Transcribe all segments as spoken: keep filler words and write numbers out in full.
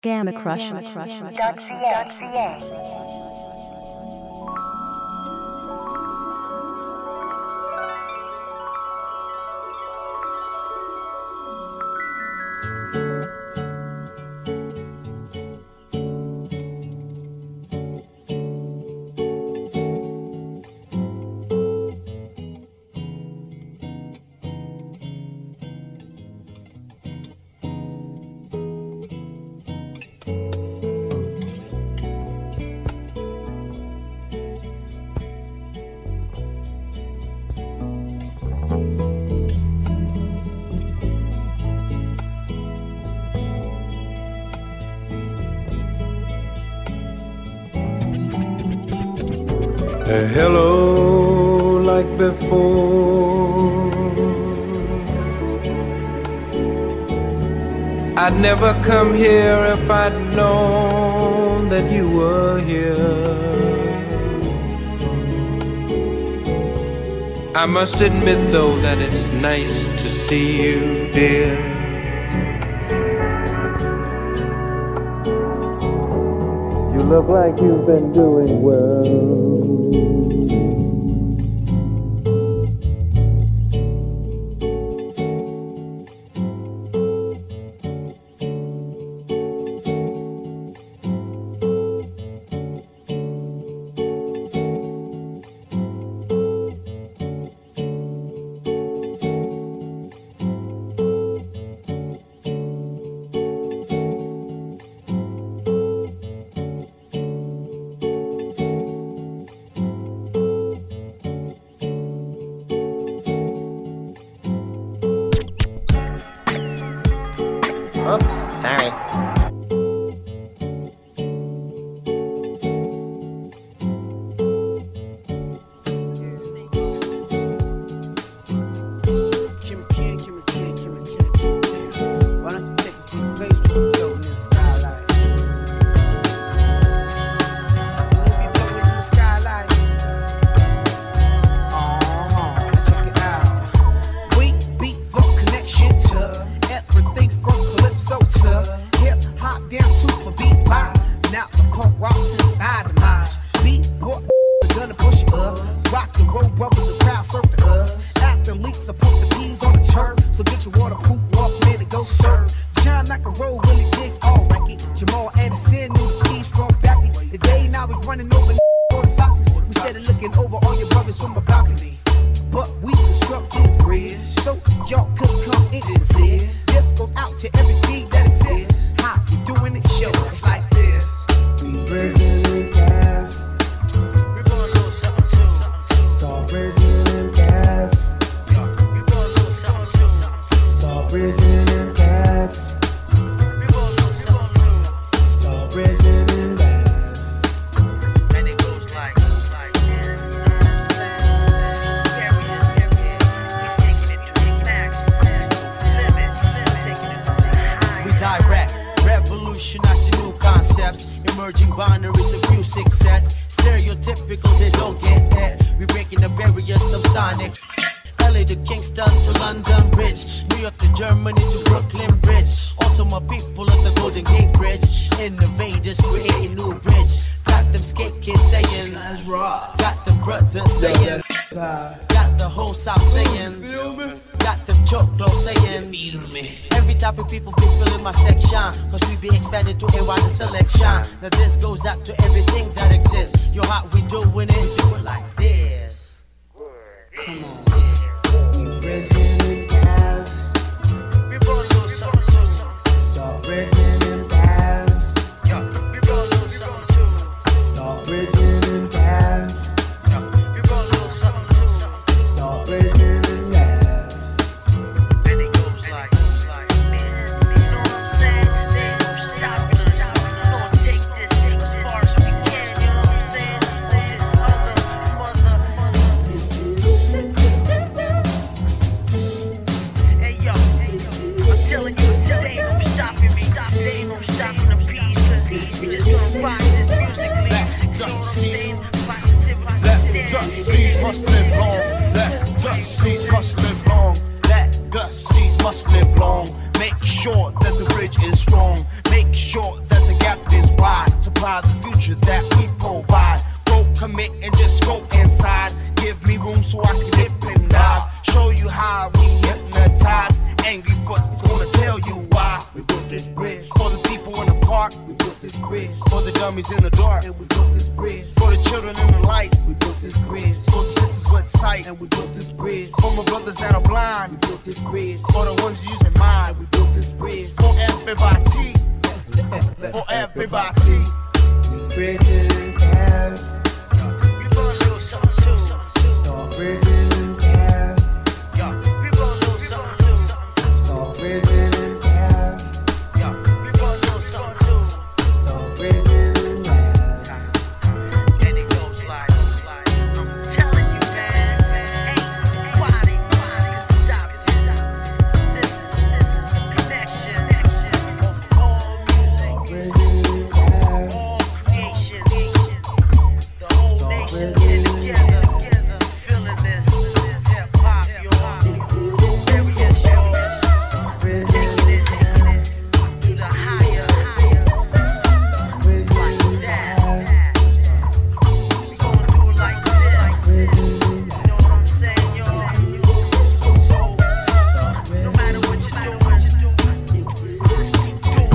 Gamma Crush. A hello like before. I'd never come here if I'd known that you were here. I must admit though that it's nice to see you, dear. You look like you've been doing well. Oops, sorry. must live long. Let Gussies must live long. Let Gussies must live long. Make sure that the bridge is strong. Make sure that provide the future that we provide. Go commit and just go inside. Give me room so I can dip and dive. Show you how we hypnotize. Angry Foot's gonna tell you why. We built this bridge for the people in the park. We built this bridge for the dummies in the dark. And we built this bridge for the children in the light. We built this bridge for the sisters with sight. And we built this bridge for my brothers that are blind. We built this bridge for the ones using mind. And we built this bridge for everybody. For everybody. Bridges and cabs. We gonna do something too. Start bridges and cabs. Yeah, we gonna do something too. Start bridges and cabs. Yeah, we gonna do something too. Start bridges and cabs. And it goes like, like I'm telling you, man, ain't nobody, nobody can stop it. This is, this is a connection, connection of all music. All creation, the whole nation getting together, together, feeling this, this hip hop, y'all. There we get show, taking it, taking it to the higher, higher, like that. We gon' do it like this, you know what I'm saying, y'all? So, no matter what you're doing, you're doing, keep doing it.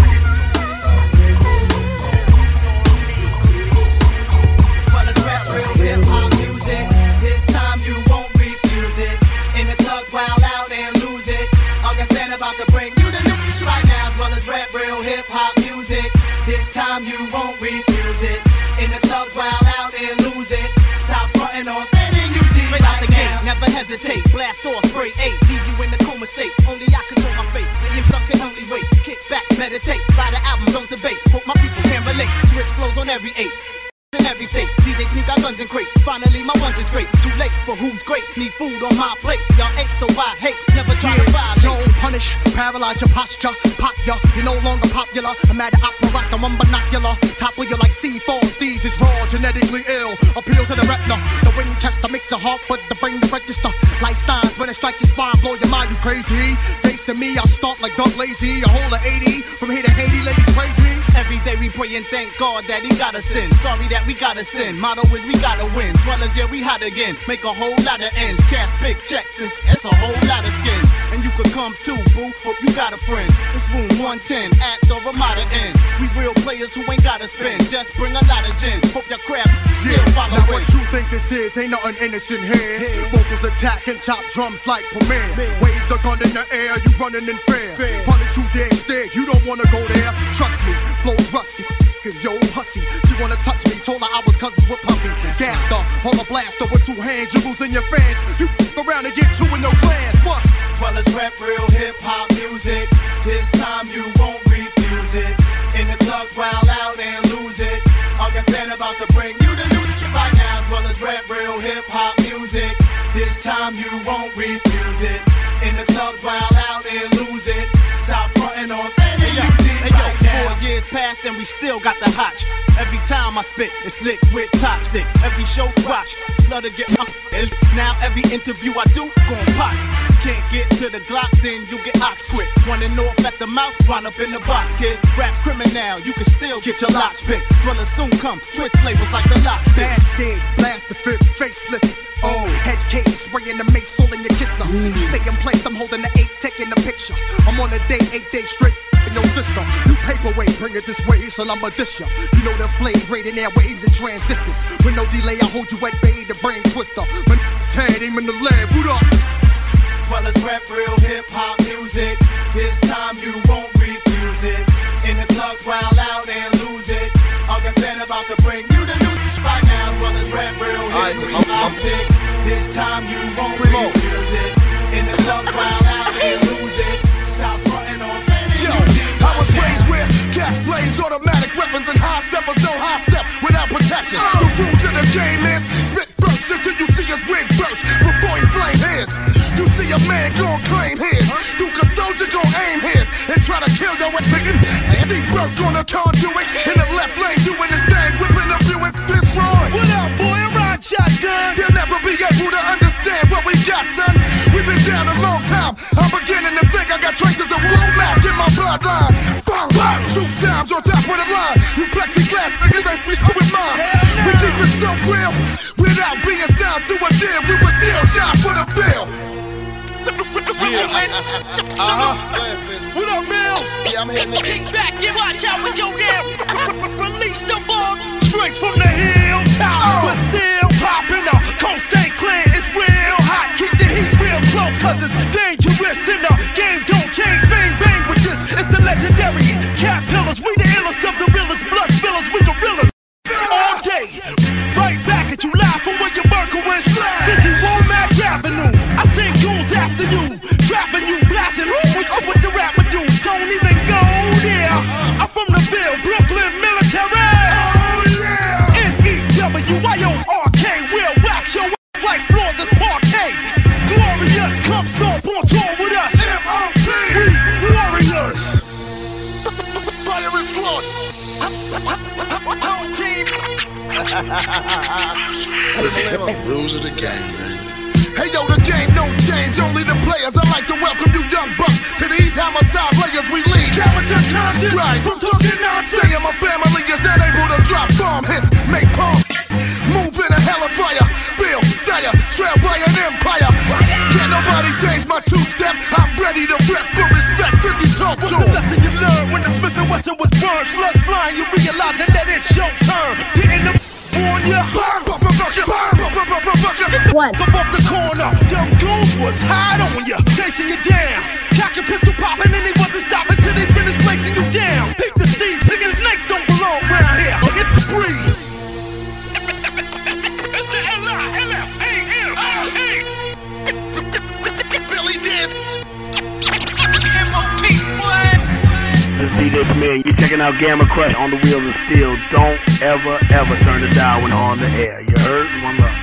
Well, it's rap, real hip hop music. This time you won't refuse it. In the clubs, wild out and lose it. I'll get fan about to bring you the news right now. Well, it's rap, real hip hop music. This time you won't refuse it. In the clubs, wild out and lose it. Stop frontin' on fanning U G right out the gate. Never hesitate, blast off, spray eight. Leave you in the coma state. Only I control my fate. And some can only wait. Kick back, meditate. Buy the album, don't debate. Hope my people can relate. Switch flows on every eight. In every state, D J sneak out guns and crates. Finally, my ones is straight. Too late for who's great. Need food on my plate. Y'all ain't so I hate. Never try to violate. Don't punish, paralyze your posture. Pop ya, you're no longer popular. I'm at the opera rock, I'm on binocular. Top of you like C four. Steez is raw, genetically ill. Appeal to the retina. The Winchester makes your heart, but the brain to register. Like signs when it strikes your spine, blow your mind, you crazy. Facing me, I'll start like Doug Lazy. A whole of eighty. From here to Haiti, ladies praise me. Every day we pray and thank God that he got us in. Sorry that we gotta sin. Motto is we gotta win. Swellers, yeah, we hot again. Make a whole lot of ends. Cash big checks, and it's a whole lot of skin. And you could come too, boo. Hope you got a friend. It's room one ten at the Ramada Inn. We real players who ain't gotta spin. Just bring a lot of gin. Hope your crap still follow Now it. what you think this is, ain't nothing innocent here. Vocals attack and chop drums like Premier. Wave the gun in the air, you running in fear. Punish you there instead, you don't wanna go there. Trust me, flow's rusty. Yo, hussy, she wanna touch me, told her I was cousins with Puffy. Gassed her, hold a blaster with two hands, you losing your fans. You around and get two in your plans, what? Well, it's rap, real hip hop music. This time you won't refuse it. In the clubs, wild out and lose it. I'll get fan about to bring you the new shit right now. Well, it's rap, real hip hop music. This time you won't refuse it. In the clubs, wild out and lose it. Stop frontin' on fanning you Hey yo, right now. four years passed and we still got the hotch. Every time I spit, it's lit with toxic. Every show watch, love to get my is now every interview I do, gon' pop. Can't get to the Glock, then you get ox quick. Running off at the mouth, wind up in the box, kid. Rap criminal, you can still get your locks picked. Thriller soon come, switch labels like the lock. Bastard, blast the fifth, facelift. Oh, head case, spraying the mace, all in your kisser. Stay in place, I'm holding the eight, taking the picture. I'm on a day, eight days straight. And your sister, new paperweight, bring it this way, so I'ma dish ya. You know the flame, raiding air waves and transistors. With no delay, I hold you at bay, the brain twister. When Ted aim in the lab, boot up. Well, it's rap, real hip hop music. This time you won't refuse it. In the clubs, wild out and lose it. I'll get fan about to bring you the new spot now. Well, it's rap, real hip hop music. This time you won't Primo. refuse it. In the clubs, wild out and lose it. Stop frontin' on fanning Yo, you I was raised with cats blaze automatic weapons and high steppers don't high step without protection. The rules of the game is spit first until you see us wig burst before he flame his. You see a man gon' claim his, Duke a soldier gon' aim his and try to kill your ass. See Burke on the conduit in the left lane doing his thing, whipping up you with fist Roy. What up, boy? I'm ride shotgun. They'll never be able to understand what we got, son. We've been down a long time. I'm beginning to think I got traces of Womack in my bloodline. Bang, bang, two times on top of the line. You plexiglass last niggas ain't free with mine. We keep it so real, without being sound to a deal, we would still shine for the field. Uh-huh. What up, Bill? Yeah, I'm heading to Kick back and watch out with your damn. Release the ball. Strikes from the hilltop. Oh. But still popping up. Coast ain't clear, it's real hot. Keep the heat real close, cause it's dangerous. In the game don't change. Bang, bang with this. It's the legendary Cat Pillars. We the illest of the realest. Blood spillers, we gorillas. All day. Right back at you live from where your Merkel is. fifty-one Mac Avenue. I send goons after you. Trapping you, blasting who with, with the rapper do. Don't even go there. I'm from the Ville, Brooklyn military. Oh, yeah. N E W I O R K. We'll wax your ass like Florida's parquet. Glorious, come stomp on tour with us. M O P. We warriors. Fire is flawed. Home team. Rules of the game, man. Hey yo, the game no change, only the players. I'd like to welcome you young bucks to these homicide players we lead. Character conscious, right? From talking nonsense. Saying my family is unable to drop bomb hits, make palm, move in a hell of fire. Bill, Sire, trail by an empire. Can't nobody change my two-step. I'm ready to rep for respect. fifty talk to What's the lesson you learn when the Smith and Wesson was burned? Slugs flying, you realize that that it's your turn. Getting the on ya. One. Come off the corner, them goons was hot on ya, chasing you down. Cock and pistol popping and they wasn't stopping till they finished lacing you down. Pick the steeds, thinking snakes don't belong around here. Hit the breeze. It's the L I L F A M A. Billy Dance. M O P, what? This is D J Premier. You're checking out Gamma Crush on the Wheels of Steel. Don't ever, ever turn the dial when on the air. You heard? One love.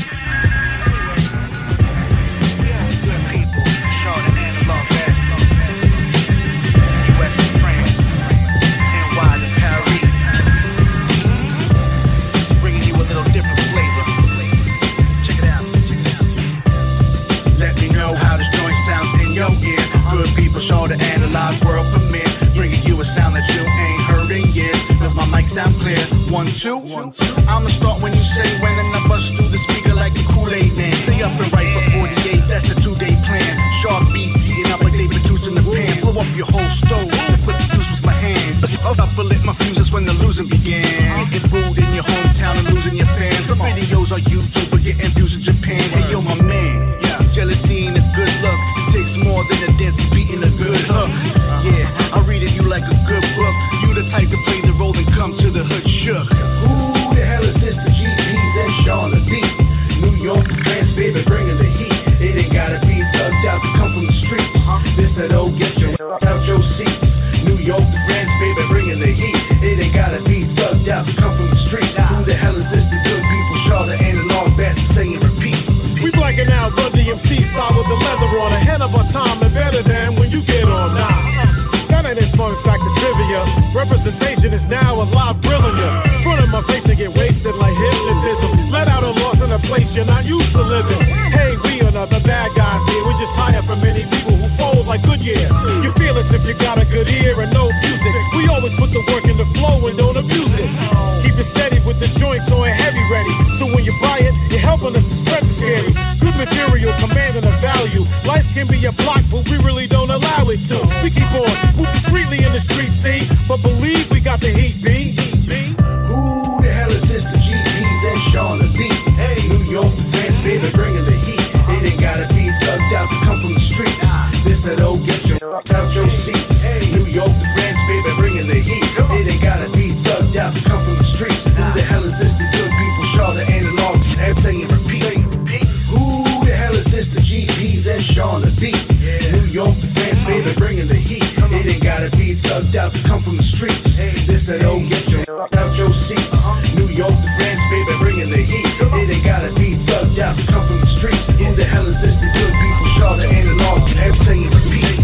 Show the analog world premiere, bringing you a sound that you ain't heard in years. Cause my mic sound clear. One, two. I'ma start when you say when, then I bust through the speaker like a Kool-Aid man. Stay up and right for forty-eight, that's the two-day plan. Sharp beats heating up like they produced in the pan. Blow up your whole stove and flip the juice with my hands. Up and lit my fuses when the losing began. Get booed in your hometown and losing your fans. The videos on YouTube but getting views in Japan. Hey yo, my man, yeah, jealousy ain't a good look. It takes more than a dance beat and a good hook. Yeah, I'm reading you like a good book. You the type to play the role and come to the hood shook. Who the hell is this? The G Ps and Sean the beat. New York, France, baby, bringing the heat. It ain't gotta be thugged out to come from the streets. This that old get your out your seats. New York to France, baby, bringing the heat. It ain't gotta be thugged out to come from the streets. Who the hell is this? The good people, Charlotte, analog, best to say and repeat. We blacking out, Run D M C style with the leather on, ahead of our time and better than when you get on now. That ain't a fun fact of trivia. Representation is now alive, grilling you. Front of my face and get wasted like hypnotism. Let out a loss in a place you're not used to living. Hey, we are not the bad guys here. We're just tired from many people who fold like Goodyear. You feel us if you got a good ear and no music. We always put the work in the flow and don't abuse it. Keep it steady with the joints on heavy ready. So when you buy it, you're helping us to spread the scary. Good material, commanding a value. Life can be a block, but we really don't allow it to. We keep on, move discreetly in the street, see? But believe we got the heat, B. B. Who the hell is this? The G Ps and Sean the beat. Hey, New York to France, baby, bringing the heat. It ain't gotta be thugged out to come from the streets. This that old get your out your seats. New York to France, baby, bringing the heat. It ain't gotta be thugged out to come from the streets. Who the hell is this? The good people, Charlotte, analog, say and repeat. Who the hell is this? The G Ps and Sean the beat. New York to France, baby, bringing the heat. It ain't gotta be thugged out to come from the streets. This that old get your out your seats. New York to France, baby, bringing the heat. It ain't gotta be thugged out to come from the streets. Who the hell is this? The good people, Charlotte, analog, say and repeat.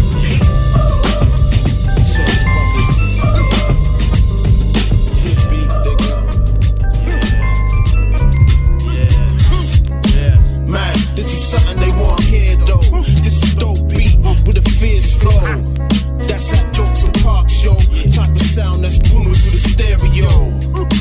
This is something they want here though. This is dope beat with a fierce flow. That's how jokes and park show. Type of sound that's booming through the stereo.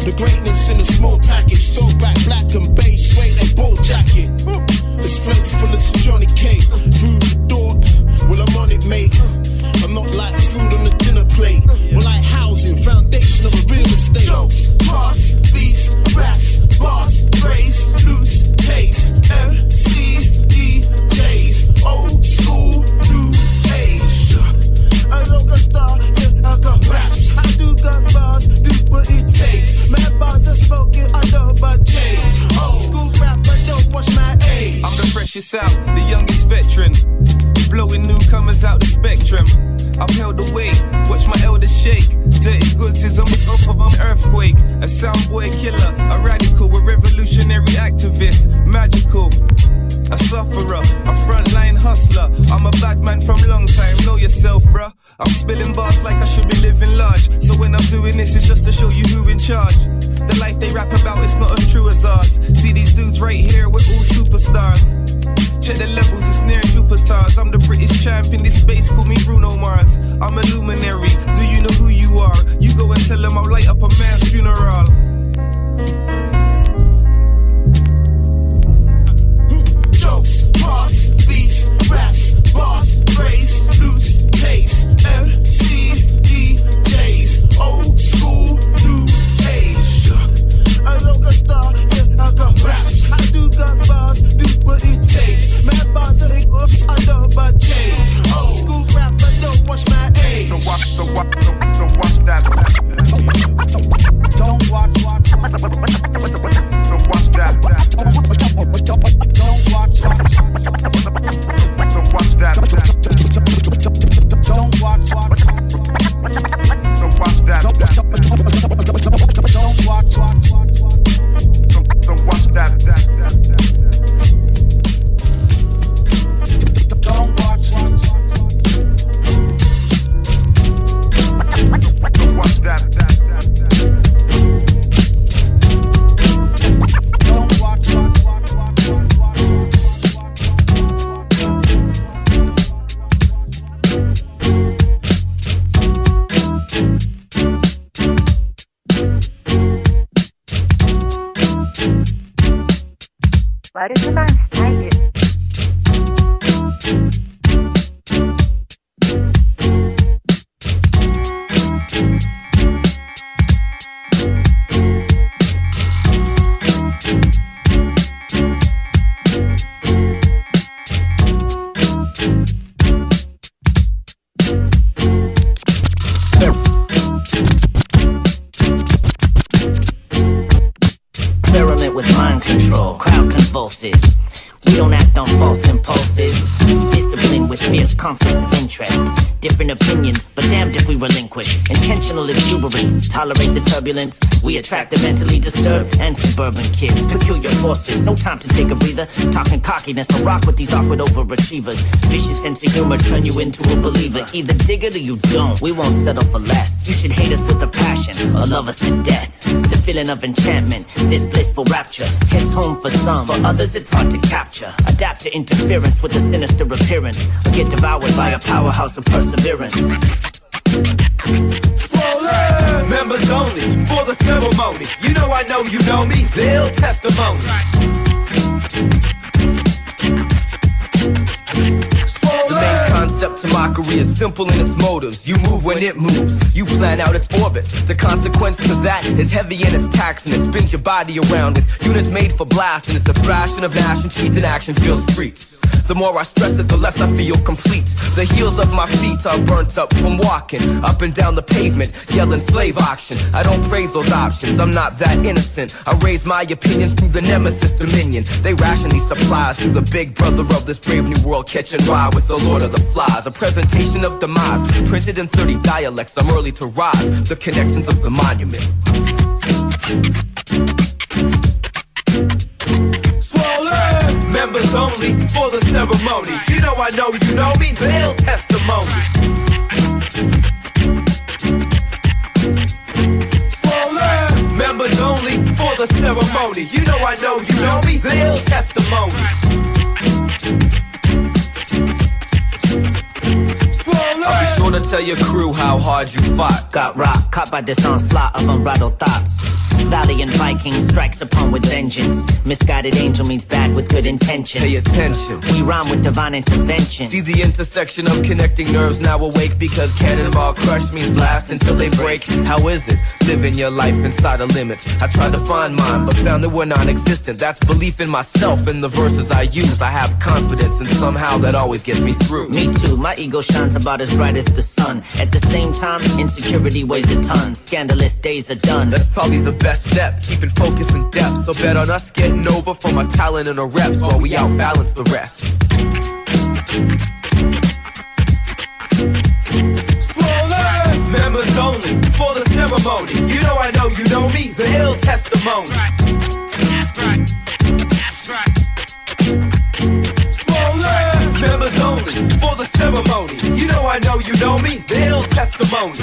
The greatness in a small package. Throwback, black and beige, suede and ball jacket. It's flavorful as Johnny K. Food for thought, well I'm on it, mate. I'm not like food on the dinner plate. We're like housing, foundation of a real estate. Jokes, bars, beats, raps, bars, praise, loose, taste, M Cs, D Js, old school, new age. I look a star, yeah, I got raps. I do got bars, do what it takes. Mad bars are smoking, I know about J's. Old school rapper, don't watch my age. I'm the freshest out, the youngest veteran. Blowing newcomers out the spectrum. I've held the weight, watch my elders shake. Dirty goods is on an earthquake. A soundboy killer, a radical, a revolutionary activist. Magical, a sufferer, a frontline hustler. I'm a bad man from long time, know yourself, bruh. I'm spilling bars like I should be living large. So when I'm doing this, it's just to show you who in charge. The life they rap about, it's not as true as ours. See these dudes right here, we're all superstars. Check the levels, it's near Jupiter's. I'm the British champ in this space, call me Bruno Mars. I'm a luminary, do you know who you are? You go and tell them I'll light up a man's funeral. Jokes, bars, beats, raps, bars, praise, loose, taste, M Cs, D Js, old school, new age. I look a star, yeah, I got raps. I do got bars, do what it takes. Mad bars are they ups, I know about J's. Old school rapper, don't watch my age. So watch, so watch, so, so watch that. Don't watch, watch, so watch that. Don't watch, so watch that. don't watch, so watch that. don't watch, so, so watch that. don't watch, so watch that. don't watch, Watermelon Tiger. Experiment with mind control, crowd convulses. We don't act on false impulses. Discipline with fierce conflicts of interest. Different opinions, but damned if we relinquish. Intentional exuberance, tolerate the turbulence. We attract the mentally disturbed and suburban kids. Peculiar forces, no time to take a breather. Talking cockiness, so rock with these awkward overachievers. Vicious sense of humor turn you into a believer. Either dig it or you don't, we won't settle for less. You should hate us with a passion, or love us to death. The feeling of enchantment, this blissful rapture hits home for some, for others it's hard to capture. Adapt to interference with a sinister appearance, or get devoured by a powerhouse of perseverance. Swollen! Members only, for the ceremony. You know I know you know me, they'll testimony. The main concept to mockery is simple in its motives. You move when it moves, you plan out its orbits. The consequence to that is heavy in its tax, and it spins your body around with units made for blast. And it's a thrashing of gnashing teeth and action-filled streets. The more I stress it, the less I feel complete. The heels of my feet are burnt up from walking up and down the pavement, yelling slave auction. I don't praise those options, I'm not that innocent. I raise my opinions through the nemesis dominion. They ration these supplies through the big brother of this brave new world, catching ride with the Lord of the Flies. A presentation of demise, printed in thirty dialects. I'm early to rise, the connections of the monument. Swollen! Members only, for the ceremony. You know I know you know me, they'll testimony. Swollen! Members only, for the ceremony. You know I know you know me, they'll testimony. I'll be sure to tell your crew how hard you fought. Got rocked, caught by this onslaught of unbridled thoughts. Valiant Viking strikes upon with vengeance. Misguided angel means bad with good intentions. Pay attention. We rhyme with divine intervention. See the intersection of connecting nerves now awake, because cannonball crush means blast until they break. How is it living your life inside of limits? I tried to find mine, but found they were non-existent. That's belief in myself and the verses I use. I have confidence, and somehow that always gets me through. Me too, my ego shines about as bright as the sun. At the same time, insecurity weighs a ton. Scandalous days are done. That's probably the best step, keeping focus and depth. So bet on us getting over from our talent and our reps while we outbalance the rest. Swollen members only for the ceremony. You know I know you know me, the ill testimony. That's right. That's right. Swollen members only for the ceremony. You know I know you know me, the ill testimony.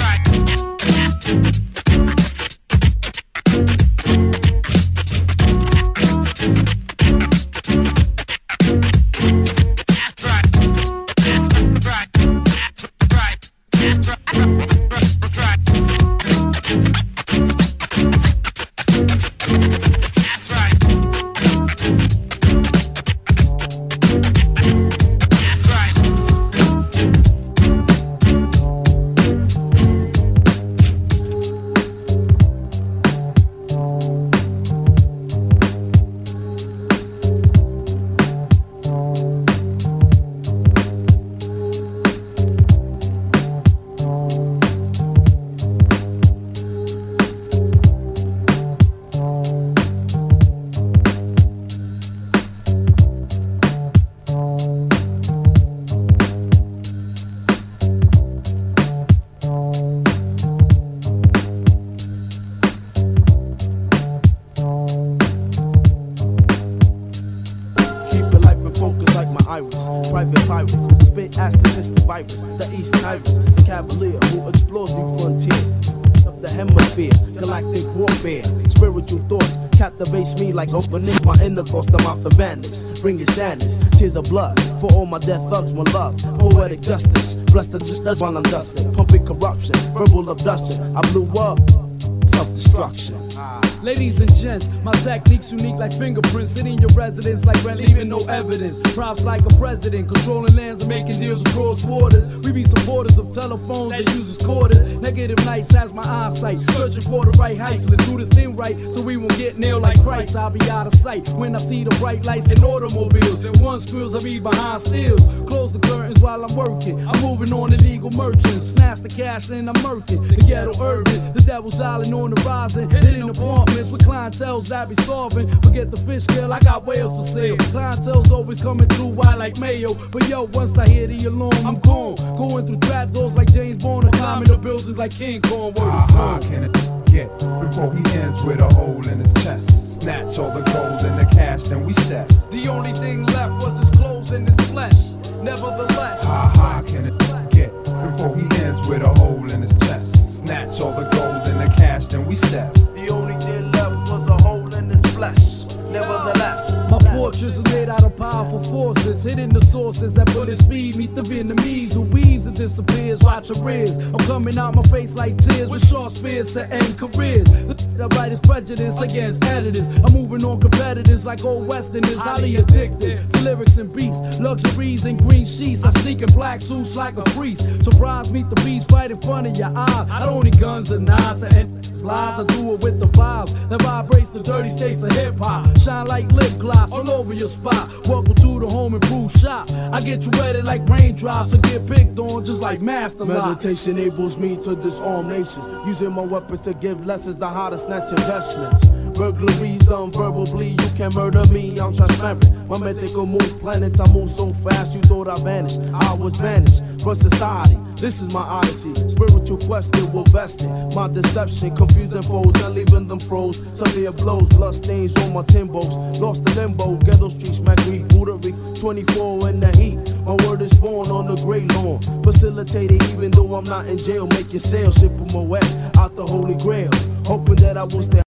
Like opening my inner coast, I'm out for madness. Bring your sadness, tears of blood for all my dead thugs, one love. Poetic justice, blessed the just as while I'm dusting. Pumping corruption, verbal abduction. I blew up, self-destruction. Ladies and gents, my technique's unique like fingerprints. Sitting in your residence like rent, leaving no evidence. Props like a president, controlling lands and making deals across borders. We be supporters of telephones that uses quarters. Negative nights has my eyesight, searching for the right heights. Let's do this thing right, so we won't get nailed like Christ. I'll be out of sight when I see the bright lights in automobiles. And one screws, I'll be behind steels. Close the curtains while I'm working. I'm moving on illegal merchants. Snatch the cash and I'm murking. The ghetto urban, the devil's island on the rising. Hitting apartments with clientels that be starving. Forget the fish scale, I got whales for sale. Clientele's always coming through white like mayo. But yo, once I hear the alarm, I'm gone. Going through trap doors like James Bond or climbing the buildings like King Kong. How high can it get before he ends with a hole in his chest? Snatch all the gold and the cash, then we step. The only thing left was his clothes and his flesh. Nevertheless, how high can it get before he ends with a hole in his chest? Snatch all the gold and the cash, then we step. The only thing left was a hole in his flesh. Nevertheless, my fortress is made out of powerful forces, hitting the sources that bullet speed meet the Vietnamese who weaves and disappears. Watch her ears, I'm coming out my face like tears with short spears to end careers. The right is prejudice against editors. I'm moving on competitors like old westerners, highly addicted to lyrics and beats, luxuries and green sheets. I sneak in black suits like a priest. Surprise, meet the beast right in front of your eyes. I don't need guns and knives and lies. I do it with the vibes that vibrates the dirty states of hip hop. Shine like lip gloss all over your spot. Welcome to the home improved shop. I get you ready like raindrops and get picked on just like Master Lock. Meditation enables me to disarm nations, using my weapons to give lessons on how to snatch investments. Burglaries done verbally, you can murder me, I'm transparent. My mythical move planets, I move so fast you thought I vanished. I was vanished from society, this is my odyssey. Spiritual quest, it will vest it. My deception, confusing foes and leaving them froze. Severe blows, blood stains on my timbos. Lost in limbo, ghetto streets, my Greek, Buddha twenty-four in the heat. My word is born on the great lawn. Facilitated even though I'm not in jail. Make your sail, ship them away out the holy grail. Hoping that I will stay every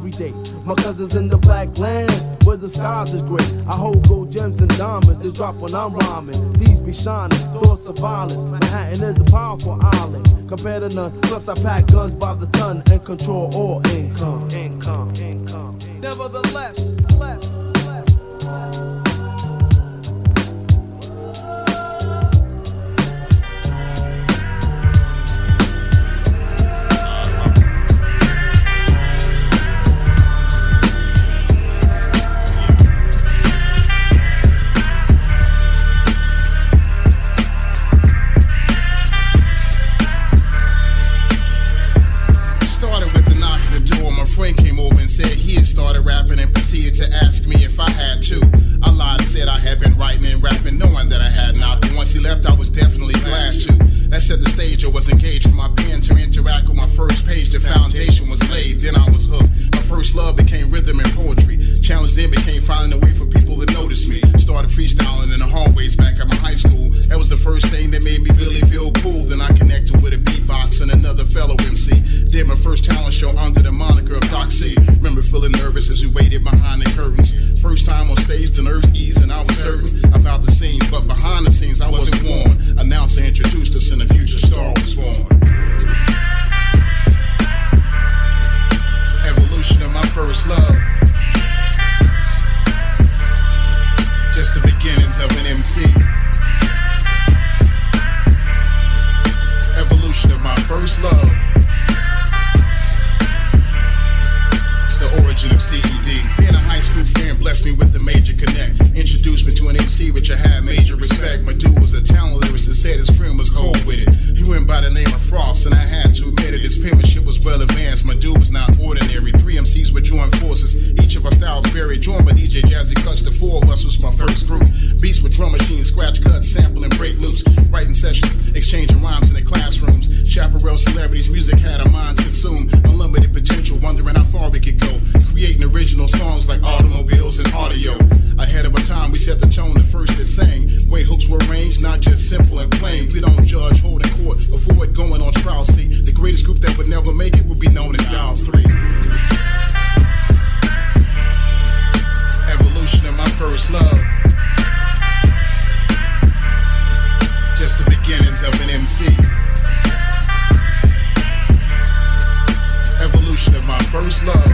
every day. My cousins in the black lands, where the skies is gray. I hold gold gems and diamonds, it's drop when I'm rhyming. These be shining, thoughts of violence. Manhattan is a powerful island, compared to none. Plus I pack guns by the ton and control all income. Income, income. Nevertheless, less, less, less. To ask me if I had to. I lied and said I had been writing and rapping, knowing that I had not. And once he left, I was definitely glad to. That set the stage, I was engaged for my pen to interact with my first page. The foundation was laid, then I was hooked. My first love became rhythm and poetry. Challenge then became finding a way for people to notice me. Started freestyling in the hallways back at my high school. That was the first thing that made me really feel cool. Then I connected with a beatbox and another fellow M C. Did my first talent show under the moniker of Doc C. Remember feeling nervous as we waited behind the curtains. First time on stage, the nerves eased and I was certain about the scene. But behind the scenes, I wasn't warned. Announcer introduced us and a future star was born. Evolution of my first love. Just the beginnings of an M C. Evolution of my first love. It's the origin of C E D. Then a high school friend blessed me with the major connect. Introduced me to an M C which I had major respect. My dude was a talent lyricist, said his friend was cold with it. He went by the name of Frost and I had to admit it. His penmanship was well advanced. My dude was not ordinary. Three M Cs would join forces. Each of our styles varied. Joined by D J Jazzy Clutch. The four of us was my first group. Beats with drum machines, scratch cuts, sample and break loops. Writing sessions, exchanging rhymes in the classrooms. Chaparral celebrities, music had our minds consumed. Unlimited potential, wondering how far we could go. Creating original songs like automobiles and audio. Ahead of our time, we set the tone, the first that sang. Way hooks were arranged, not just simple and plain. We don't judge, hold in court, avoid going on trial. See, the greatest group that would never make it would be known as Dial three. Evolution of my first love. Just the beginnings of an M C. Evolution of my first love.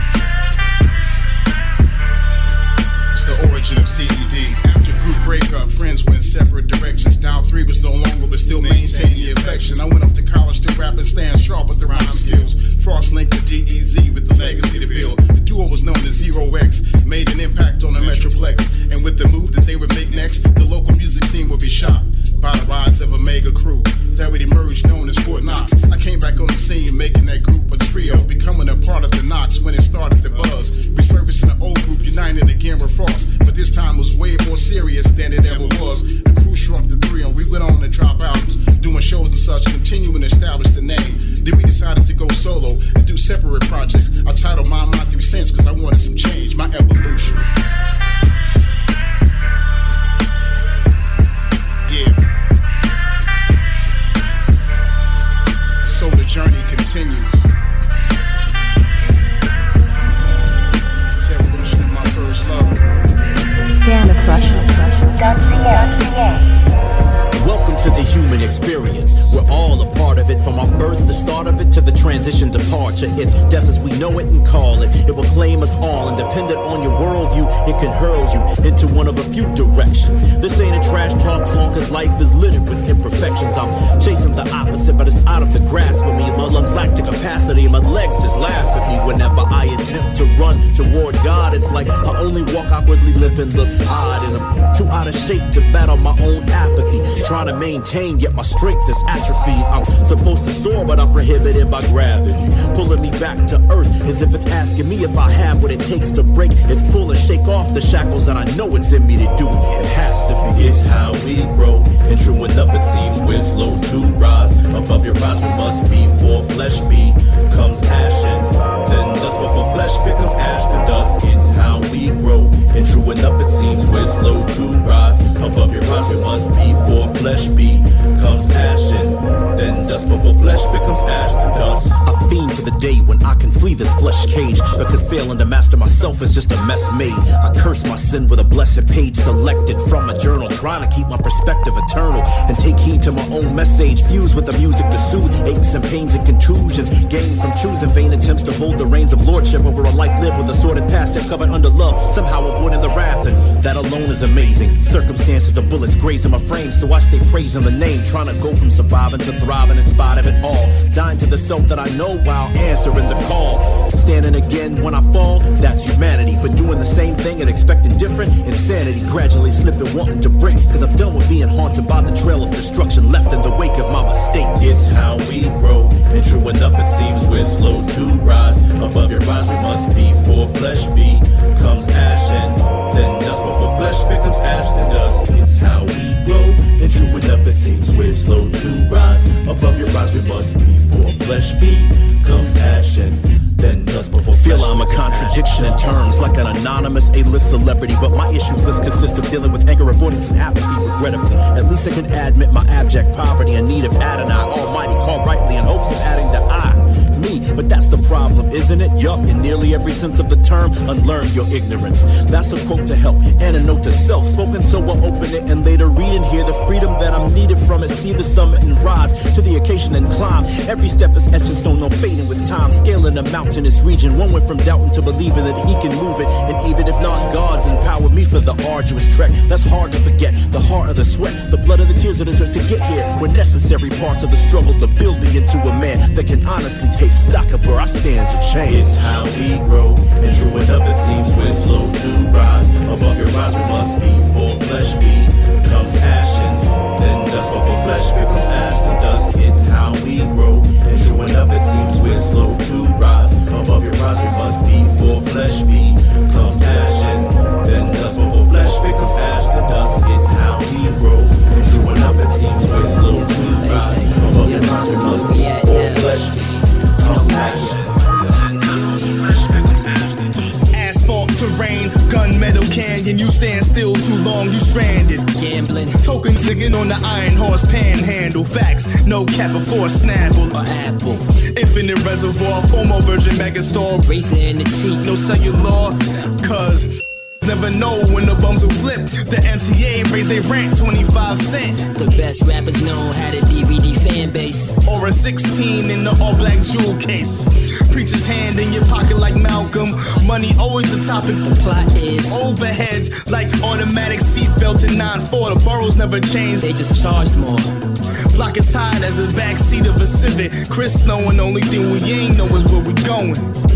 It's the origin of C E D. After group breakup, friends went separate directions. Dial three was no longer, but still maintaining the affection. I went up to college to rap and stand sharp with the rhyme skills. Frost linked to D E Z with the legacy to build. The duo was known as Zero X, made an impact on the Metroplex. And with the move that they would make next, the local music scene would be shocked by the rise of a mega crew that would emerge known as Fort Knox. I came back on the scene making that group a trio, becoming a part of the Knox when it started to buzz. Resurfacing the old group, uniting again with Frost, but this time was way more serious than it ever was. The crew shrunk to three and we went on to drop albums, doing shows and such, continuing to establish the name. Then we decided to go solo and do separate projects. I titled mine My Three Cents because I wanted some change, my evolution. Yeah. So the journey continues. It's evolution of my first love. Gamma Crush. Welcome to the human experience. We're all a part of it, from our birth, the start of it, to the transition departure. It's death as we know it and call it. It will claim us all, and dependent on your worldview, it can hurl you into one of a few directions. This ain't a trash talk song, cause life is littered with imperfections. I'm chasing the opposite, but it's out of the grasp of me. My lungs lack the capacity, and my legs just laugh at me. Whenever I attempt to run toward God, it's like I only walk awkwardly, limping, look odd, and I'm too out of shape to battle my own apathy. Trying to maintain, yet my strength is atrophied. I'm supposed to soar, but I'm prohibited by gravity, pulling me back to earth as if it's asking me if I have what it takes to break. It's pull and shake off the shackles that I know it's in me to do. It has to be. It's how we grow, and true enough it seems we're slow to rise. Above your rise we must be, for flesh becomes ashen, then dust. Before flesh becomes ash, then dust. It's how we grow, and true enough it seems we're slow to rise. Above your rise we must be, for flesh becomes ashen, then dust. Before flesh becomes ash, then dust. I fiend for the day when I can can flee this flesh cage, because failing to master myself is just a mess made. I curse my sin with a blessed page selected from a journal, trying to keep my perspective eternal and take heed to my own message, fused with the music to soothe aches and pains and contusions gained from choosing vain attempts to hold the reins of lordship over a life lived with a sordid past yet covered under love, somehow avoiding the wrath, and that alone is amazing. Circumstances of bullets grazing my frame, so I stay praising the name, trying to go from surviving to thriving in spite of it all, dying to the self that I know while answering the call. Standing again when I fall, that's humanity, but doing the same thing and expecting different, insanity. Gradually slipping, wanting to break, cause I'm done with being haunted by the trail of destruction left in the wake of my mistakes. It's how we grow, and true enough it seems we're slow to rise. Above your rise we must be, for flesh becomes ash, and then dust. Before flesh becomes ash, then dust. It's how we grow, and true enough it seems we're slow to rise. Above your rise we must be, for flesh becomes ash, and then dust. Before feel I'm a contradiction in terms, like an anonymous A-list celebrity, but my issues list consist of dealing with anger, avoidance, and apathy. Regrettably, at least I can admit my abject poverty in need of Adonai Almighty, called rightly in hopes of adding the I, me. But that's the problem, isn't it? Yup, in nearly every sense of the term, unlearn your ignorance. That's a quote to help and a note to self, spoken so I'll open it and later read and hear the freedom that I'm needed from it. See the summit and rise to the occasion and climb. Every step is etched in stone, no fading with time. Scaling a mountainous region, one went from doubting to believing that he can move it. And even if not, God's empowered me for the arduous trek. That's hard to forget. The heart of the sweat, the blood of the tears that it took to get here were necessary parts of the struggle to build me into a man that can honestly take stock of where I stand to change. It's how we grow, and true enough it seems we're slow to rise. Above your rise we must be, for flesh becomes ash, and then dust. Before flesh becomes ash, then dust. It's how we grow, and true enough it seems we're slow to rise. Above your rise we must be, for flesh becomes ash, and then dust. Before flesh becomes ash, then dust. It's how we grow, and true enough it seems we're slow to rise. Above your rise we must be, for flesh becomes ash, and then dust. Before flesh becomes ash, then dust. Asphalt terrain, gunmetal canyon. You stand still too long, you stranded. Gambling, tokens singing on the iron horse panhandle. Facts, no cap before Snapple or Apple. Infinite reservoir, former virgin megastore. Razor in the cheek, no cellular, cause never know when the bums will flip. The M T A raised their rent twenty-five cent. The best rappers known had a D V D fan base, or a sixteen in the all-black jewel case. Preacher's hand in your pocket like Malcolm. Money always the topic. The plot is overheads like automatic seatbelts in nine four. The boroughs never changed, they just charged more. Block is high as the backseat of a Civic. Chris knowing the only thing we ain't know is where we going.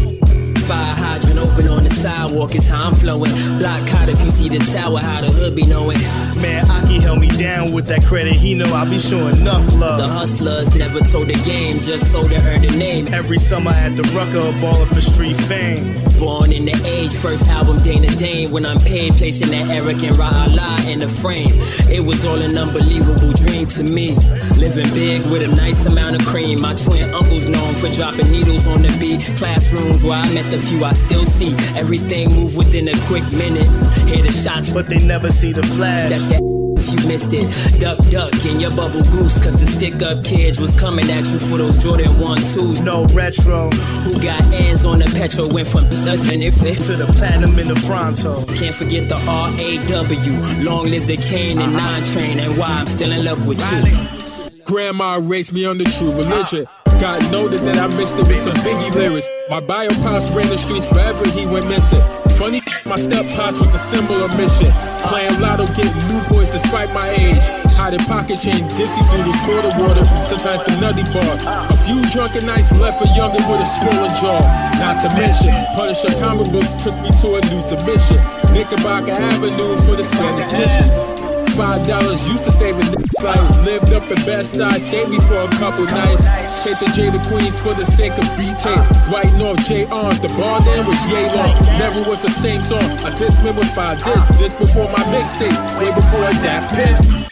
Fire hydrant open on the sidewalk is how I'm flowing. Block hot if you see the tower, how the hood be knowing. Man, Aki held me down with that credit. He know I be showing enough love. The hustlers never told the game, just sold to earn the name. Every summer at the Rucker, ballin' for street fame. Born in the age, first album Dana Dane. When I'm paid, placing that Eric and Ra'Allah in the frame. It was all an unbelievable dream to me. Living big with a nice amount of cream. My twin uncles known for dropping needles on the beat. Classrooms where I met the few I still see. Everything move within a quick minute. Hear the shots, but they never see the flash. That's your if you missed it. Duck, duck in your bubble goose, cause the stick up kids was coming at you for those Jordan one twos. No retro. Who got hands on the petrol, went from nothing if it to the platinum in the Fronto. Can't forget the R A W. Long live the Kane and uh-huh. nine train, and why I'm still in love with you. Grandma raised me on the true religion. God noted that I missed it with some Biggie lyrics. My bio pops ran the streets forever, he went missing. Funny, my step pops was a symbol of mission. Playing lotto, getting new boys despite my age. Hiding pocket change, dipsy doodles, quarter water, sometimes the nutty bar. A few drunken nights left a youngin' with a swollen jaw. Not to mention, Punisher comic books took me to a new dimension. Knickerbocker Avenue for the Spanish dishes. Five dollars used to save a nigga life. Lived up at Bed-Stuy, saved me for a couple nights. Take the J to Queens for the sake of B-tape. Writing off J Arms, the bar then was yay long. Never was the same song. I dissed me with five discs. This before my mixtapes, way before that piss.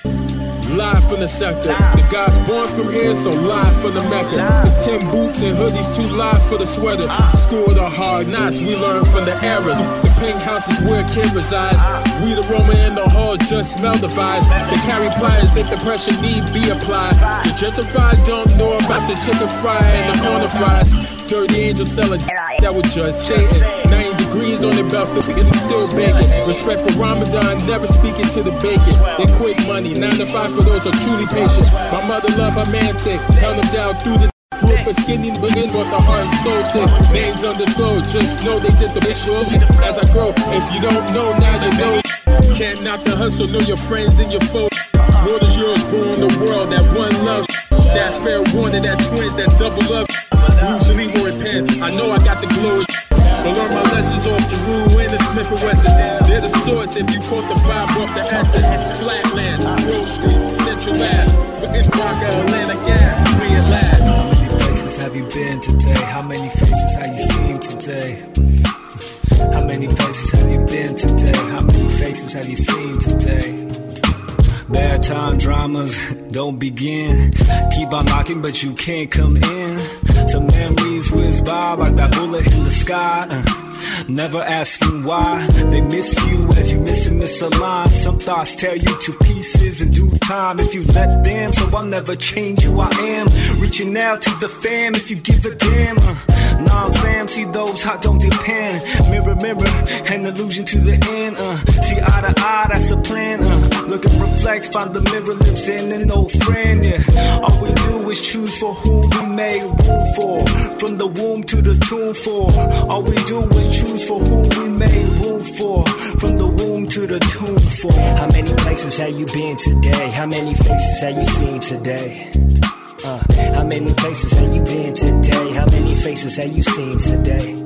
Live from the sector, the guys born from here, so live from the Mecca. It's ten boots and hoodies, too live for the sweater. School of the hard knocks, we learn from the errors. The pink house is where kid resides. We the Roma in the hall, just smell the vibes. They carry pliers if the pressure need be applied. The gentrified don't know about the chicken fry and the corner fries. Dirty angel selling that was just Satan. ninety degrees on their belts, still baking. Respect for Ramadan, never speaking to the bacon. They quick money, nine to five for those who are truly patient. My mother loved her man thick, held him down through the grew up a skinny niggas, but the heart and soul chick. Names undisclosed, just know they did the mission. As I grow, if you don't know, now you know. Can't knock the hustle, know your friends and your foes. World is yours, ruin the world, that one love. That fair warning, that twins, that double love. Usually more repent, I know I got the glow. But learn my lessons off Giroux and the Smith and Wesson. They're the swords if you caught the vibe off the essence. Flatlands, Grove Street, Central Ave. But it's Bronca, Atlanta, Gap, free at last. How many places have you been today? How many faces have you seen today? How many places have you been today? How many faces have you seen today? Bad time dramas don't begin. Keep on knocking, but you can't come in. Some memories whiz by like that bullet in the sky. Uh, never asking why. They miss you as you miss and miss a line. Some thoughts tear you to pieces in due time if you let them. So I'll never change who I am. Reaching out to the fam if you give a damn. Uh, nah, fam, see those hot don't depend. Mirror, mirror, an illusion to the end. Uh, see eye to eye, that's a plan. Uh, look and reflect, find the mirror lives in an old friend. Yeah, all we do is choose for who we made room for. From the womb to the tomb for. All we do is choose for who we made room for. From the womb to the tomb for. How many places have you been today? How many faces have you seen today? Uh, how many places have you been today? How many faces have you seen today?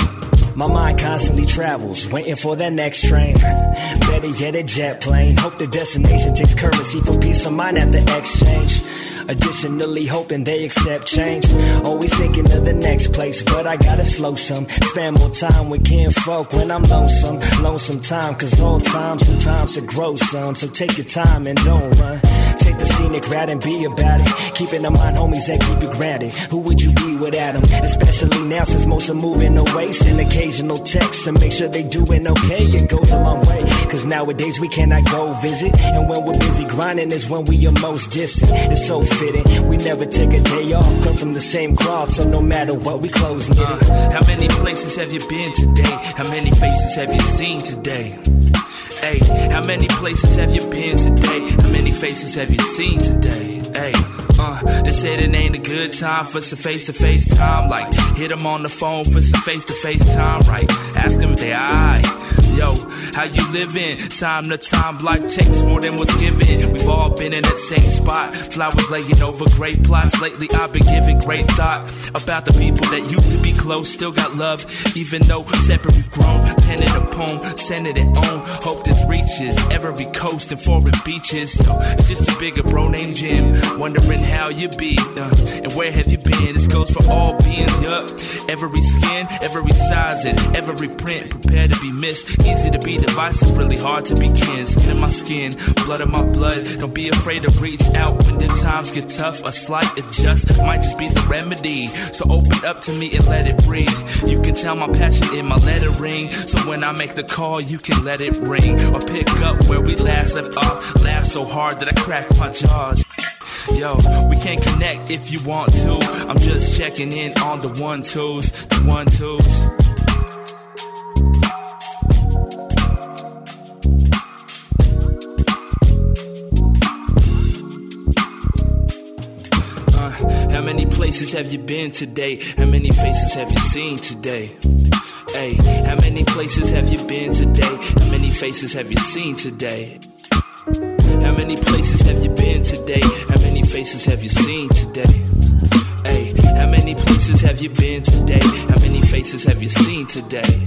My mind constantly travels, waiting for that next train. Better yet, a jet plane. Hope the destination takes currency for peace of mind at the exchange. Additionally, hoping they accept change. Always thinking of the next place, but I gotta slow some. Spend more time with kinfolk when I'm lonesome. Lonesome time, cause all time sometimes it grows some. So take your time and don't run. Take the scenic route and be about it. Keeping in mind homies that keep you grounded. Who would you be without them? Especially now since most are moving away. Send occasional texts and make sure they doing okay. It goes a long way, cause nowadays we cannot go visit. And when we're busy grinding is when we are most distant. It's so fitting, we never take a day off. Come from the same cloth, so no matter what, we close knitted. Uh, how many places have you been today? How many faces have you seen today? Hey, how many places have you been today? How many faces have you seen today? Hey, uh, they said it ain't a good time for some face-to-face time. Like, hit them on the phone for some face-to-face time, right? Ask them if they alright. Yo, how you living? Time to time, life takes more than what's given. We've all been in that same spot. Flowers laying over great plots. Lately I've been giving great thought about the people that used to be close. Still got love, even though separate we've grown. Penning a poem, sending it on. Hope this reaches every coast and foreign beaches. So, it's just a bigger bro named Jim. Wondering how you be, uh, and where have you been? This goes for all beings, yup. Every skin, every size, and every print. Prepare to be missed. Easy to be divisive, really hard to be kin. Skin in my skin, blood in my blood. Don't be afraid to reach out when the times get tough. A slight adjust might just be the remedy. So open up to me and let it breathe. You can tell my passion in my lettering. So when I make the call, you can let it ring. Or pick up where we last left off. Laugh so hard that I crack my jaws. Yo, we can't connect if you want to. I'm just checking in on the one twos, the one twos. How many places have you been today? How many faces have you seen today? Hey, how many places have you been today? How many faces have you seen today? How many places have you been today? How many faces have you seen today? Hey, how many places have you been today? How many faces have you seen today?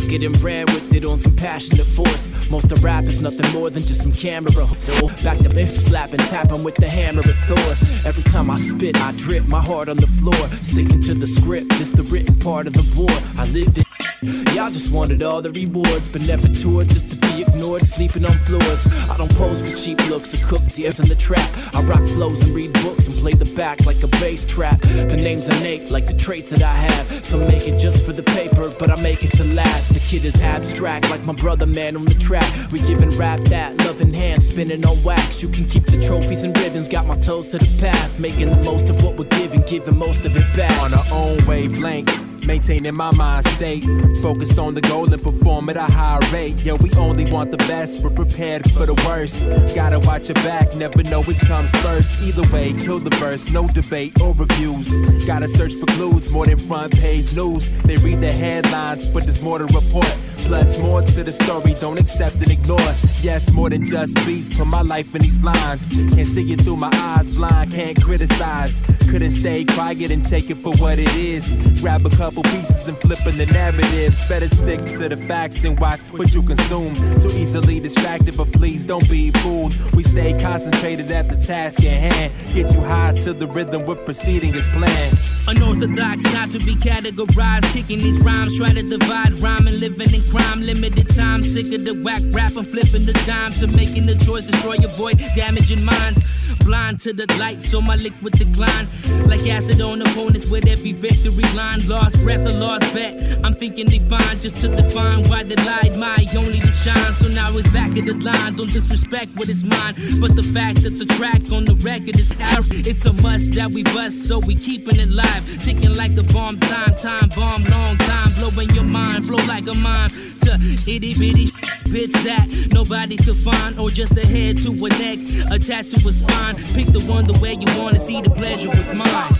getting bred with it on some passionate force. Most of rap is nothing more than just some camera hooks. So back to me, slap and tap 'em with the hammer of Thor. Every time I spit, I drip my heart on the floor. Sticking to the script, it's the written part of the war. I lived it. Y'all just wanted all the rewards, but never toured just to be ignored, sleeping on floors. I don't pose for cheap looks or cook tears in the trap. I rock flows and read books and play the back like a bass trap. The name's innate, like the traits that I have. Some make it just for the paper, but I make it to last. The kid is abstract, like my brother man on the track. We giving rap that, loving hands spinning on wax. You can keep the trophies and ribbons, got my toes to the path. Making the most of what we're giving, giving most of it back. On our own wavelength, maintaining my mind state, focused on the goal and perform at a high rate. Yeah, we only want the best, but prepared for the worst. Gotta watch your back, never know which comes first. Either way, kill the verse, no debate or reviews. Gotta search for clues, more than front page news. They read the headlines, but there's more to report. Plus more to the story, don't accept and ignore. Yes, more than just beats, put my life in these lines. Can't see it through my eyes, blind, can't criticize. Couldn't stay quiet and take it for what it is. Grab a couple pieces and flipping the narratives. Better stick to the facts and watch what you consume. Too easily distracted, but please don't be fooled. We stay concentrated at the task at hand. Get you high to the rhythm with proceeding as planned. Unorthodox, not to be categorized. Kicking these rhymes, try to divide rhyme and living in crime. Limited time, sick of the whack rap. I'm flipping the dime to making the choice, destroy your void, damaging minds. Blind to the light, so my liquid decline. Like acid on opponents with every victory line. Lost breath or lost bet. I'm thinking defined just to define why they lied. My only to shine, so now it's back of the line. Don't disrespect what is mine, but the fact that the track on the record is out. It's a must that we bust, so we keeping it live. Ticking like a bomb, time, time bomb, long time. Blowing your mind, blow like a mine. To itty bitty bits that nobody could find, or just a head to a neck attached to a spine. Pick the one the way you want to see the pleasure was mine.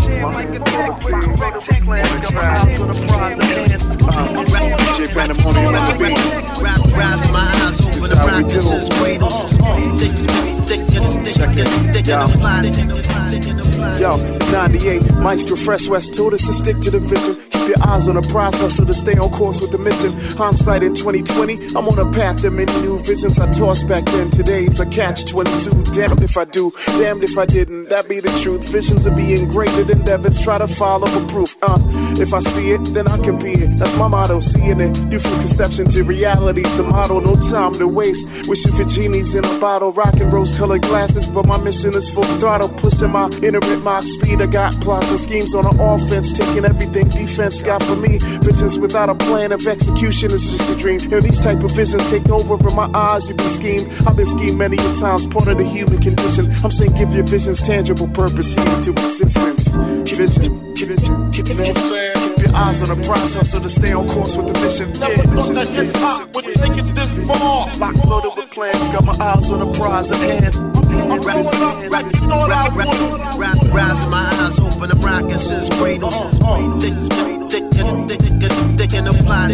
Yo, ninety-eight, Maestro Fresh West told us to stick to the vision. Keep your eyes on the prize hustle to stay on course with the mission. Hindsight in twenty twenty, I'm on a path to many new visions I tossed back then. Today it's a catch twenty-two. Damned if I do, damned if I didn't. That be the truth. Visions of being greater than endeavors. Try to follow the proof. Uh, if I see it, then I can be it. That's my motto. Seeing it, you from conception to reality. The motto, no time to waste. Wishing for genies in a bottle, rocking rose-colored glasses, but my mission is full throttle. Pushing my inner Mach speed. I got plots and schemes on the offense, taking everything defense got for me. Visions without a plan of execution is just a dream. And these type of visions take over in my eyes. You been schemed. I've been schemed many a times. Part of the human condition. I'm saying give your visions tangible purpose, see into existence. Vision, vision, keep your eyes on the prize hustle to stay on course with the mission. Never Yeah, thought that hip hop would take it this far. Lock loaded with plans, got my eyes on the prize at hand. I'm going up like you thought I would. Rising my eyes open, I'm rocking since cradles. Thick, thick, thick, thick, thick in the plot.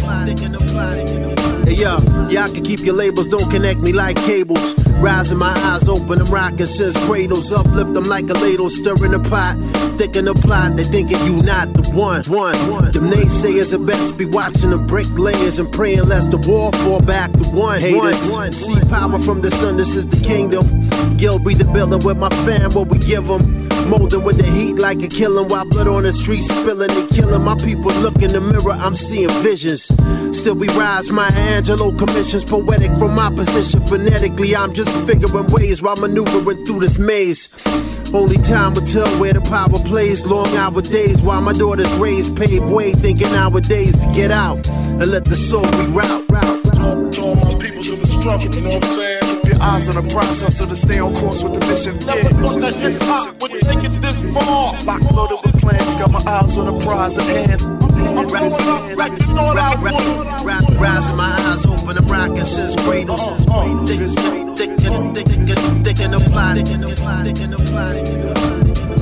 Hey yo, y'all can keep your labels, don't connect me like cables. Rising my eyes open, I'm rocking since cradles. Uplift them like a ladle, stirring the pot. Thick in the plot, they thinking you not the one. One, one. Them naysayers are best be watching them break layers and praying lest the wall fall back to one. Haters, one. See power from the sun, this is the kingdom. Gil breathe the building with my fam, what we give them. Molding with the heat like a killing while blood on the street spilling and killing. My people look in the mirror, I'm seeing visions. Still we rise, my Angelo commissions poetic from my position. Phonetically, I'm just figuring ways while maneuvering through this maze. Only time will tell where the power plays. Long hour days while my daughters raised, pave way, thinking nowadays to get out and let the soul reroute. To all my peoples in the struggle, you know what I'm saying? Keep your eyes on the prize hustle to stay on course with the mission. Never thought that hip hop would take it this far. Lock loaded with plans, got my eyes on the prize at hand. I'm going up like you thought I would. Rising my eyes open, I'm rocking since cradles. Thick, thick, thick, thick, thick in the plot.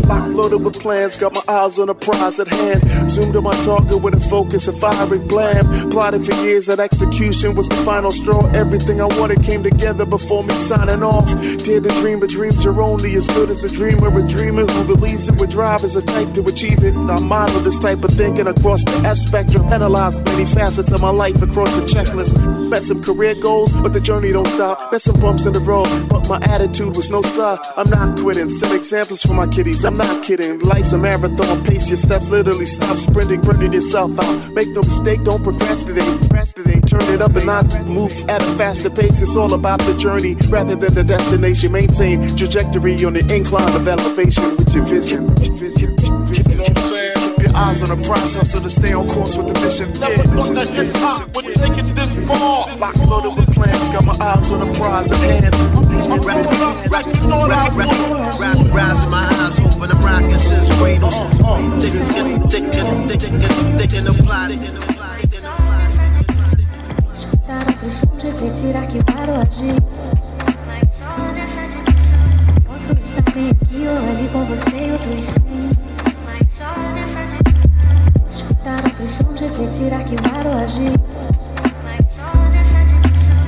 Lock loaded with plans, got my eyes on the prize at hand. Zoomed on my target with a focus of firing blam. Plotted for years that execution was the final straw. Everything I wanted came together before me signing off. Dare to dream, but dreams are only as good as a dreamer. A dreamer who believes it would drive is a type to achieve it. I model this type of thinking across the S spectrum. Analyzed many facets of my life across the checklist. Met some career goals, but the journey don't stop. Met some bumps in the road, but my attitude was no sign. I'm not quitting. Set examples for my kiddies. I'm not kidding. Life's a marathon. Pace your steps. Literally stop sprinting. Burning yourself out. Make no mistake. Don't procrastinate. Procrastinate. Turn it up and not move at a faster pace. It's all about the journey rather than the destination. Maintain trajectory on the incline of elevation with your vision. Vision. Vision. Keep your eyes on the process so to stay on course with the mission. Never thought that hip hop would take it this far. Lock loaded with plans, got my eyes on the prize at hand. Rising my eyes open, I'm rocking since cradles. Thick, thick, thick, thick, thick, thick in the plot. Escutar outros sons, refletir, arquivar ou agir. Mas só nessa dimensão. Posso estar bem aqui ou ali com você e outros sim. Mas só nessa dimensão. Escutar outros sons, refletir, arquivar ou agir. Mas só nessa dimensão.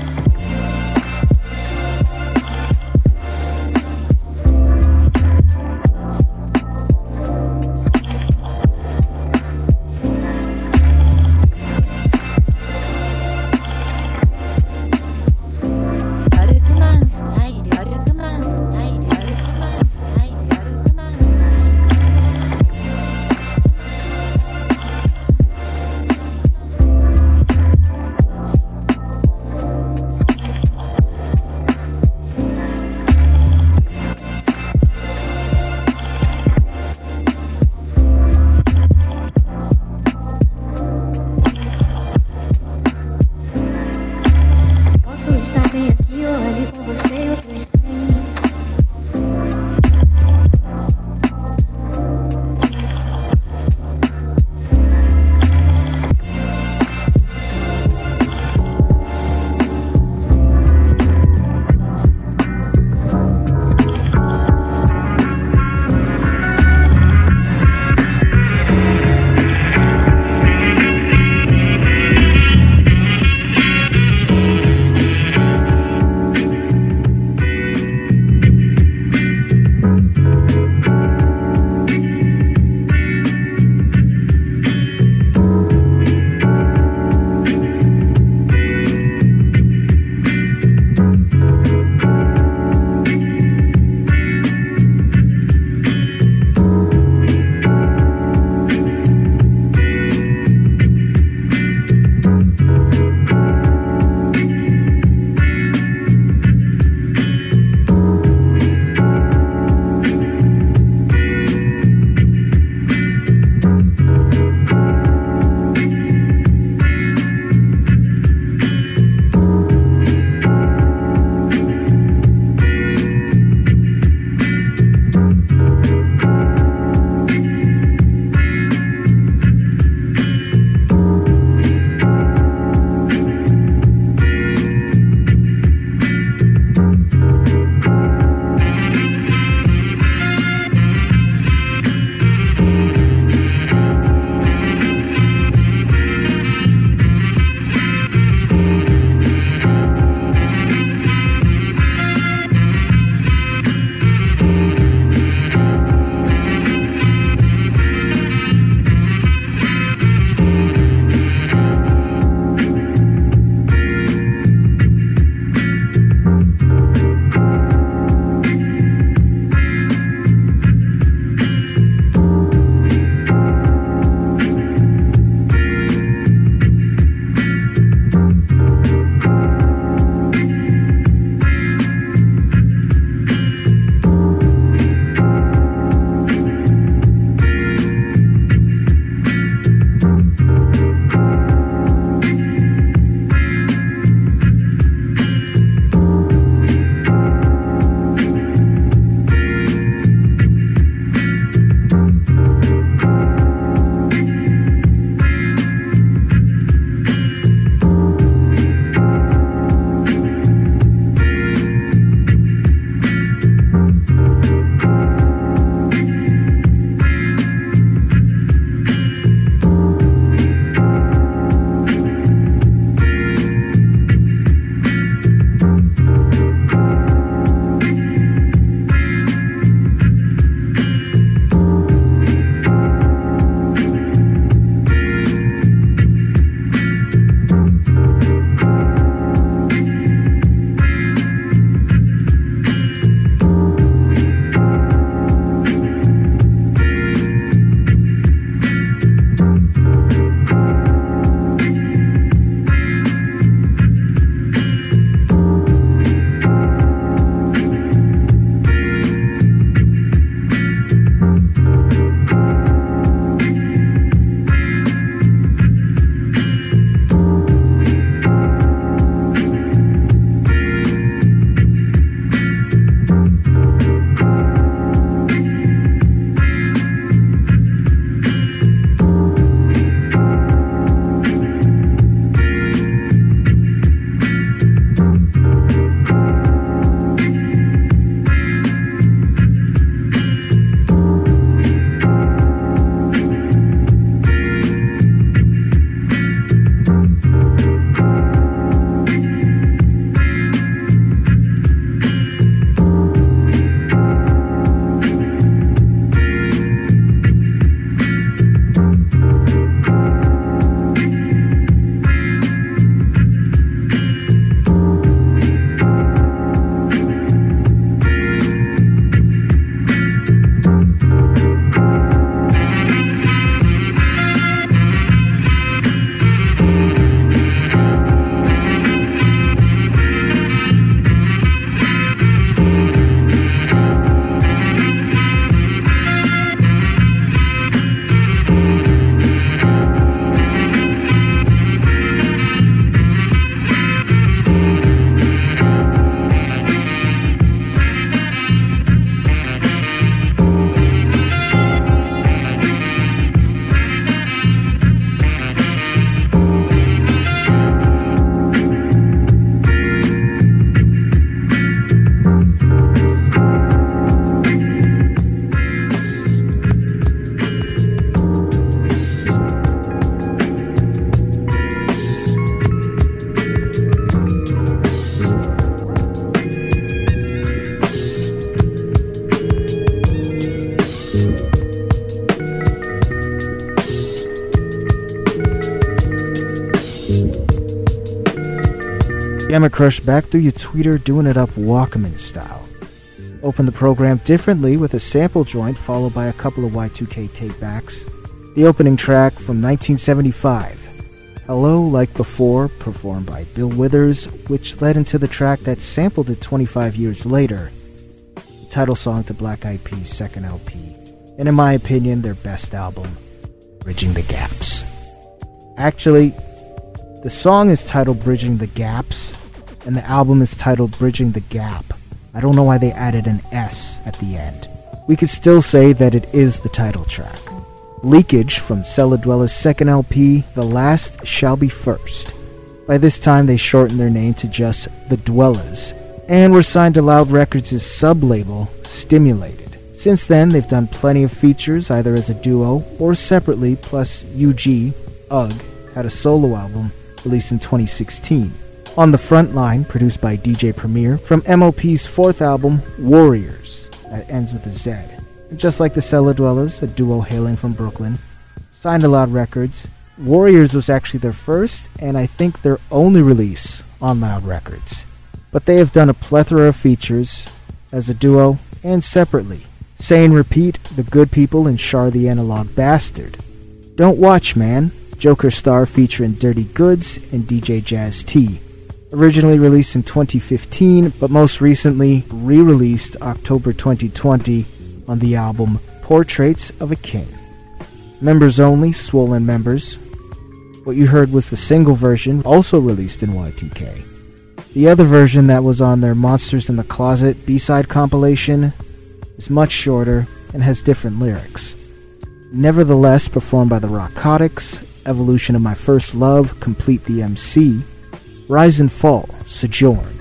Gamma Crush back through your tweeter, doing it up Walkman style. Open the program differently with a sample joint followed by a couple of Y two K takebacks. The opening track from nineteen seventy-five, Hello Like Before, performed by Bill Withers, which led into the track that sampled it twenty-five years later, the title song to Black Eyed Peas' second L P, and in my opinion, their best album, Bridging the Gaps. Actually, the song is titled Bridging the Gaps, and the album is titled Bridging the Gap. I don't know why they added an S at the end. We could still say that it is the title track. Leakage from Cellar Dweller's second L P, The Last Shall Be First. By this time, they shortened their name to just The Dwellers, and were signed to Loud Records' sub-label, Stimulated. Since then, they've done plenty of features, either as a duo or separately, plus U G, Ugg, had a solo album released in twenty sixteen. On the Front Line, produced by D J Premier, from M O P's fourth album, Warriors, that ends with a Z. And just like the Cellar Dwellers, a duo hailing from Brooklyn, signed to Loud Records, Warriors was actually their first, and I think their only release on Loud Records. But they have done a plethora of features, as a duo and separately. Say and Repeat, The Good People, and Char the Analog Bastard. Don't Watch Man, Joker Star featuring Dirty Goods and D J Jazz T. Originally released in twenty fifteen, but most recently re-released October twenty twenty on the album Portraits of a King. Members Only, Swollen Members. What you heard was the single version, also released in Y two K. The other version that was on their Monsters in the Closet B-side compilation is much shorter and has different lyrics. Nevertheless, performed by the Rockotics, Evolution of My First Love, Complete the M C, Rise and Fall, Sojourn,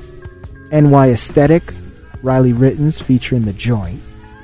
N Y Aesthetic, Riley Rittens featuring The Joint,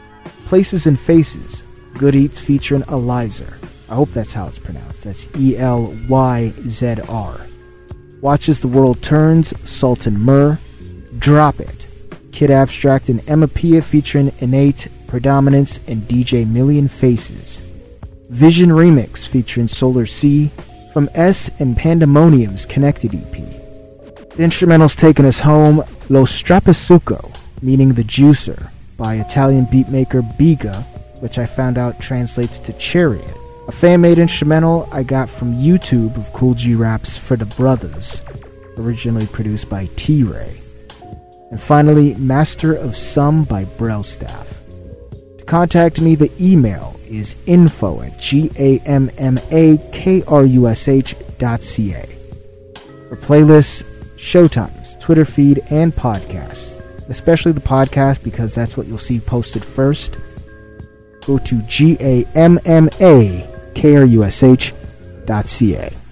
Places and Faces, Good Eats featuring Elizer. I hope that's how it's pronounced. That's E L Y Z R. Watches the World Turns, Salt and Myrrh, Drop It, Kid Abstract and Emma Pia featuring Innate, Predominance, and D J Million Faces. Vision Remix featuring Solar Sea from S and Pandemonium's Connected E P. The instrumental's taking us home, Lo Strapasuco, meaning the juicer, by Italian beatmaker Biga, which I found out translates to chariot. A fan-made instrumental I got from YouTube of Cool G Rap's For the Brothers, originally produced by T-Ray. And finally, Master of Some by Brelstaff. To contact me, the email is info at G-A-M-M-A-K-R-U-S-H dot C-A. For playlists, showtimes, Twitter feed, and podcasts, especially the podcast because that's what you'll see posted first, go to G A M M A K R U S H dot C A.